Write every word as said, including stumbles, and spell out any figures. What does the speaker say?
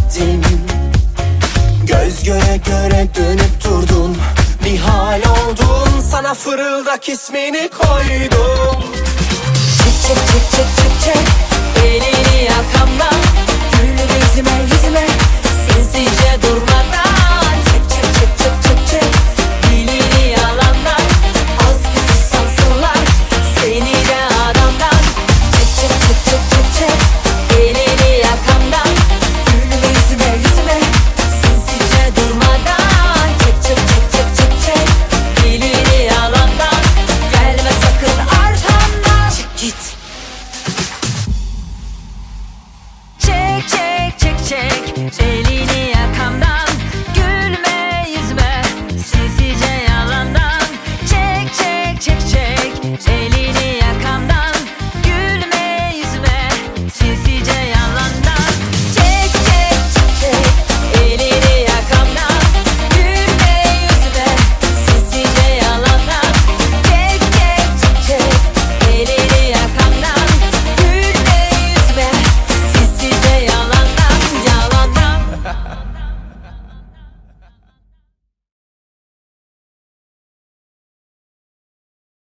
gittin. Göz göre göre dönüp durdun, bir hal oldun, sana fırıldak ismini koydum. Çek çek çek çek çek çek elini yakamdan, gül yüzüme yüzüme sinsice durmadan. Çek çek çek çek çek çek dilini yalandan, az bir susansınlar seni de adamdan. Çek çek çek çek çek çek elini yakamdan, gül yüzüme yüzüme sinsice durmadan. Çek çek çek çek çek çek dilini yalandan, gelme sakın arkamdan. Çık git. Çek çek çek çek elini